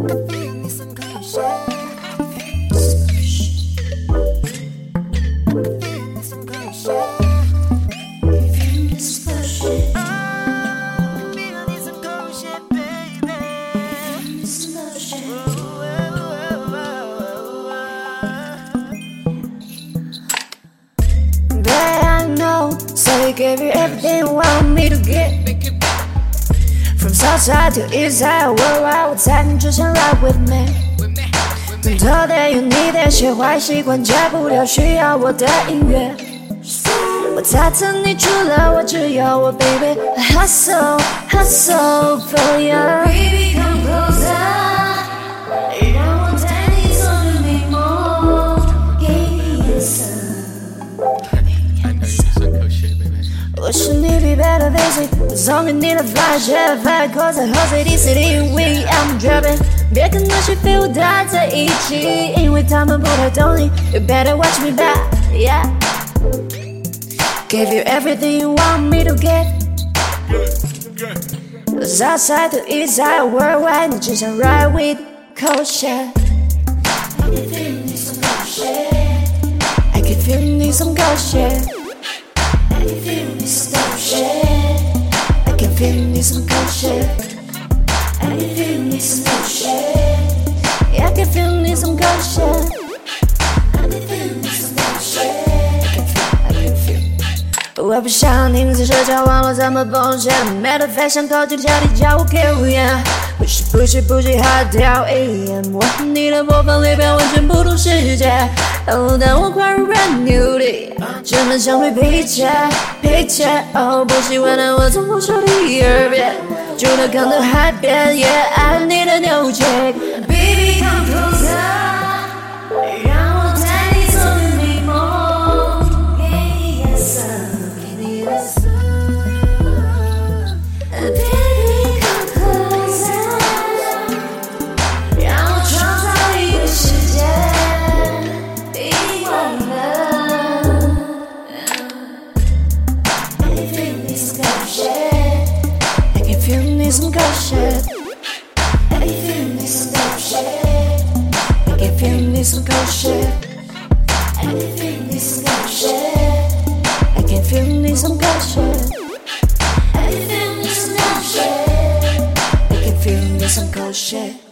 So you gave you everything you want me to get. From south side to east side, worldwide， 我猜你只想 ride with me。更多的有你的些坏习惯，戒不了需要我的音乐。我猜测你除了我，只有我 ，baby。I hustle hustle for you。Baby come closer， 让我带你走入美梦，给你颜色。我是你必备的 basic， 我送给你的 flash， 口在喝水的 city，we I'm dripping。别跟那些废物待在一起，因为他们不太懂你。You better watch me back, yeah. Give you everything you want me to get. South side to east side, worldwide， 你只想 ride with cold shit. I can feel you need some cold shit. I can feel you need some cold shit.I can feel you need some cold shit. I can feel you need some cold shit. I can feel you need some cold shit. I can feel you need some cold shit. I can feel you need some cold shit. I can feel. 我不想听在社交网络怎么崩溃，没得飞向口气跳地叫我 kill ya。不是不是不是 hot 掉 AM， 我和你的播放列表完全不同世界。哦，但我快入 brand new 的，只能相对脾气。哦，不喜欢的我从不说第二遍，住得康的海边，也爱你的扭曲。Baby come closer， 让我带你走入美梦，给你颜色，给你颜色。Baby come closer， 让我创造一个世界。I can feel you need some cold shit. I can feel you need some cold shit. I can feel you need some cold shit. I can feel you need some cold shit. I can feel you need some cold shit. I can feel you need some cold shit. I can feel you need some cold shit.